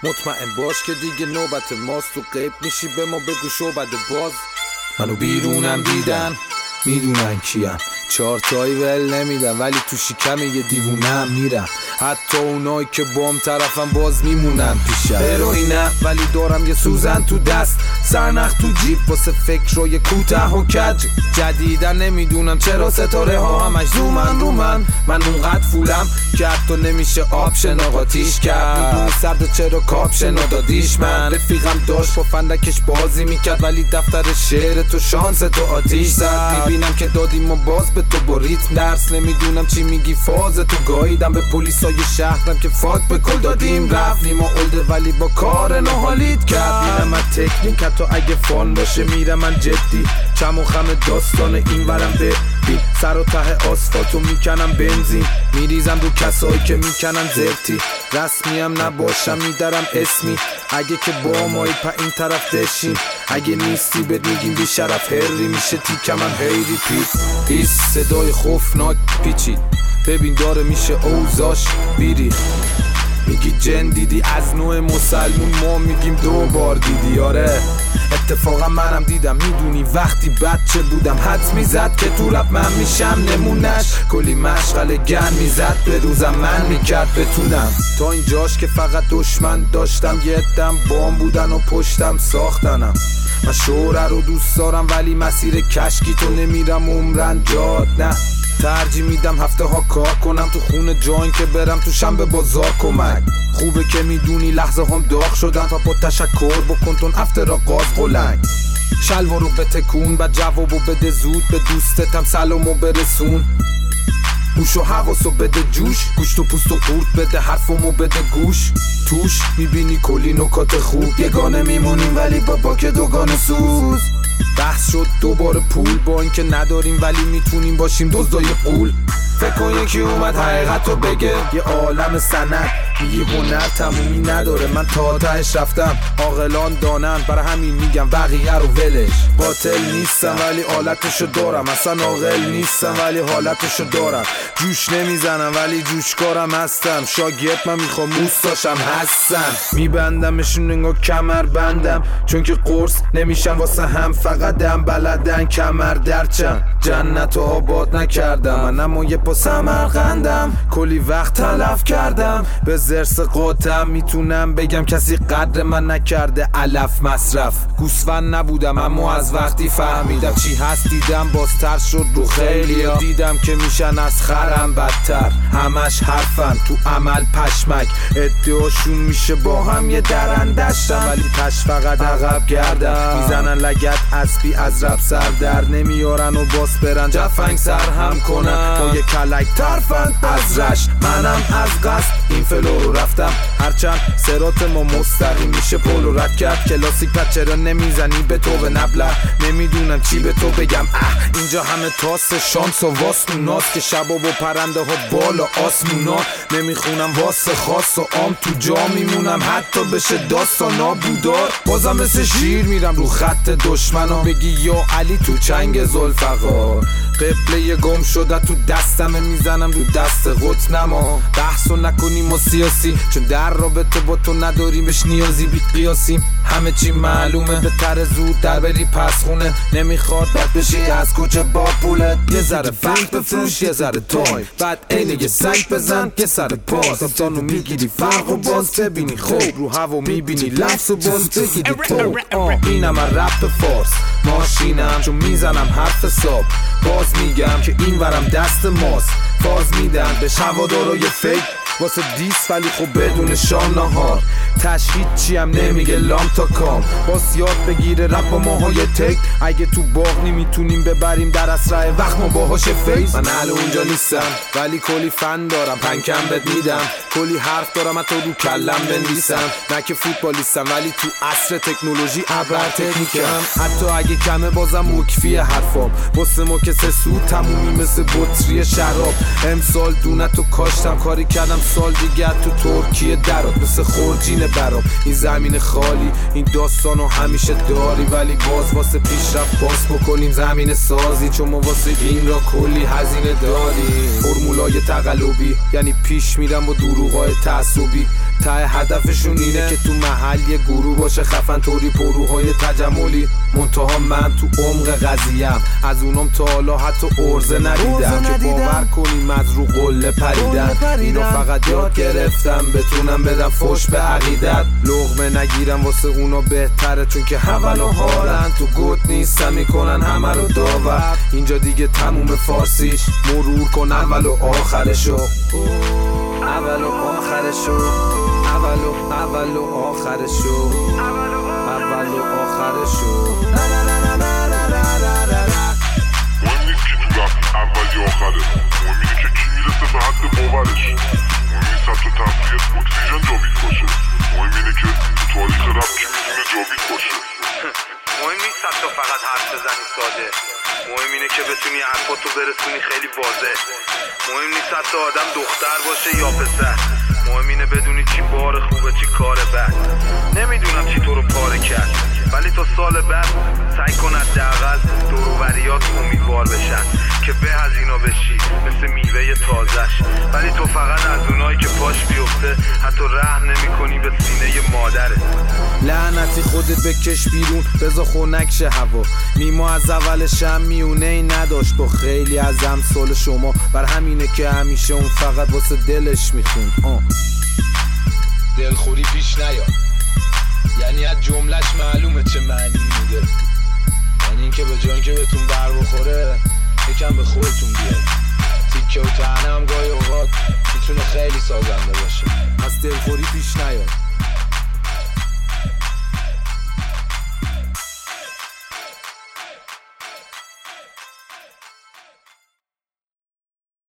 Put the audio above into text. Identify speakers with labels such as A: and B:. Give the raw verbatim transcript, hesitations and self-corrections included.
A: مطمئن باش که دیگه نوبت ماست، تو غیب میشی به ما بگو شعبد باز. منو بیرونم دیدن میدونن کیم، چهار تایی ول نمیدن ولی تو شکم یه دیوونم میرم. حتی اونایی که بام طرفم باز میمونن پیشم. هروئینم ولی دارم یه سوزن تو دست، سرنخ تو جیب واسه فکر روی کوته و کج. جدیدن نمیدونم چرا ستاره ها همش زومن رو من. من اونقدر فولم که حتی نمیشه آپشن آقاتیش کرد. میدونی سرد چرا کاپشن دادیش من. رفیقم داشت با فندکش بازی میکرد ولی دفتر شعر تو شانس تو آتیش زد. میبینم که دادیم و باز به تو با ریتم درس نمیدونم چی میگی فاز تو گاییدم به پلیسای شهرم که فاک به کل دادیم رفتیم و اولده ولی با کار ناحالیت کرد. میرم من تکنیک حتی اگه فان باشه میرم من جدی، چم و خم داستان این ورم ببین. سر و ته آسفالتو میکنم بنزین، میریزم دو کسایی که میکنن زرتی. رسمیم نباشم میدارم اسمی، اگه که با مایی پا این طرف دشین. اگه نیستی بد میگیم بی شرف هری میشه تیکم من هیری پیت. ایس صدای خوفناک پیچید ببین داره میشه اوزاش بیری. میگی جن دیدی از نوع مسلمون، ما میگیم دو بار دیدی. آره اتفاقا منم دیدم، میدونی وقتی بچه بودم حد میزد که تو رب من میشم نمونش. کلی مشغل گن میزد به روزم من میکرد بتونم. تا اینجاش که فقط دشمن داشتم، یه دم بام بودن و پشتم ساختنم. من شوره رو دوست دارم ولی مسیر کشکی تو نمیرم عمرن جاد نه. ترجیح میدم هفته ها کار کنم تو خونه جاین که برم تو شنبه بازار کمک. خوبه که میدونی لحظه هم داغ شدن و با تشکر بکن تون افته را قاز قلنگ. شلوارو بتکون بعد جوابو بده زود، به دوستتم سلامو برسون. هوش و حواسو بده جوش، گوشت و پوست و قورت بده حرفمو بده گوش. توش میبینی کلی نکات خوب، یگانه میمونیم ولی با باک دوگانه سوز. بحث شد دوباره پول، با اینکه نداریم ولی میتونیم باشیم دزدای قول. فکر کن یکی اومد حقیقتو بگه، یه عالم سند میگی هنر تمومی نداره. من تا تهش رفتم، عاقلان دانن برای همین میگم بقیه رو ولش. قاتل نیستم ولی حالتشو دارم، اصلا عاقل نیستم ولی حالتشو دارم. جوش نمیزنم ولی جوشکارم هستم، شاگرد من میخوام موستاشم هستم. میبندمشون انگار کمر بندم، چون که قرص نمیشن واسه هم، فقط دم بلدن کمر درچم. جنت و آباد نکردم من، اما یه پا سمرقندم. کلی وقت تلف کردم به زرس قاطم، میتونم بگم کسی قدر من نکرده علف مصرف. گوسفند نبودم اما از وقتی فهمیدم چی هست دیدم باز ترس شد رو خیلی ها. دیدم که میشن از خرم بدتر، همش حرفن تو عمل پشمک. ادعاشون میشه با هم یه درندشتم ولی پش فقط عقب گردم. میزنن لگت اسبی از رب سر در نمیارن و باز برن جفنگ سر هم کنن. با یه کلک ترفند از رش، منم از قصد این فلو رو رفتم. هرچند سرات ما مستقیم میشه پولو رد کرد. کلاسیک پس چرا نمیزنی به تو به نبله؟ نمیدونم چی به تو بگم. اه اینجا همه تاس شانس و واس اوناست که شبا با پرنده ها بالا آسمونا. نمیخونم واسه خاص و عام تو جا میمونم حتی بشه داستانا بودار. بازم مثل شیر میرم رو خط دشمنا، بگی یا علی تو چنگ ذوالفقار. قبله گم شده تو دستمه، میزنم رو دست قط نما. بحثو نکنیم و سیاسی، چون در رابطه با تو نداریمش نیازی بی قیاسیم. همه چی معلومه، به تر زود در بری پس خونه. نمیخواد بد بشی از کوچه با پولت. یه ذره وقت بفروش یه ذره تای، بعد عینه یه سنگ بزن یه سر پاس. افسانو میگیری فرق و باز ببینی خوب، رو هوا میبینی لفظ و باز بگیری تو. اینم من رپ فارس ماشینم، چون میزنم حرف حساب. باز میگم که این ورم دست ماست، باز میدن به هوادارای فیک واسه دیس ولی خب بدون شام نهار. تشهید چی هم نمیگه لام تا کام، باز یاد بگیره رپ با ماهای تک. اگه تو باغ نمیتونیم ببریم در اسرع وقت ما باهاش فیز. من اهل اونجا نیستم ولی کلی فن دارم، پنکم بد میدم. کلی حرف دارم حتی رو کلم بنویسم. نه که فوتبالیستم ولی تو عصر تکنولوژی ابر تکنیکم. حتی اگه کمه بازم مکفی حرفام، واسه ما که سه سود تمومی مثل بطری شراب. امسال دونتو کاشتم کاری کردم سال دیگه تو ترکیه درات مثل خورجین برام. این زمین خالی این داستانو همیشه داری، ولی باز واسه پیشرفت باز بکنیم زمین سازی. چون ما واسه این را کلی هزینه داریم. فرمولای تقلبی یعنی پیش میرم با دروغای تعصبی. ته هدفشون اینه که تو محل یه گروه باشه خفن طوری پروهای تجملی. منتها من تو عمق قضیه‌ام، از اونم تا حالا حتی ارزه ندیدم که باور کنیم از رو قله پریدن. اینو فقط یاد گرفتم بتونم بدم فوش به عقیدت، لقمه نگیرم واسه اونا بهتره چون که حول و حالن، تو گوت نیستن میکنن همه رو داور. اینجا دیگه تموم فارسیش، مرور کن اول و آخرشو، اول و آخرشو، اول و اول و آخرشو، اول و آخرشو.
B: مهم نیست که تو رفت اول یا آخره، مهم اینه که کی میرسه به حد باورش. مهم نیست حتی تنفیت اکسیژن جاوید باشه، مهم اینه که تو تاریخ رفت کی میتونه جاوید باشه.
C: مهم نیست حتی فقط حرف بزنی ساده، مهم اینه که بتونی حرفاتو برسونی خیلی واضح. مهم نیست حتی آدم دختر باشه یا پسر، مهم اینه بدونی چی بار خوبه چی کار بد. نمیدونم چی تو رو پاره کرد، ولی تا سال بعد سعی کن حداقل دور و بریات امیدوار بشن که به از اینا بشی مثل میوه تازش. ولی تو فقط از اونایی که پاش بیفته حتی رحم نمی کنی به سینه مادره.
A: لعنتی خودت بکش بیرون بذار خنک شه هوا. نیما از اولش هم میونه ای نداشت با خیلی از امثال شما، بر همینه که همیشه اون فقط واسه دلش میخوند. آه دلخوری پیش نیاد، یعنی از جملش معلومه چه معنی میده، یعنی این که به جان که بهتون بر بخوره یکم به خودتون بیاد. تیکه و تنه هم گاهی اوقات میتونه خیلی سازنده باشه، از دلخوری پیش نیاد.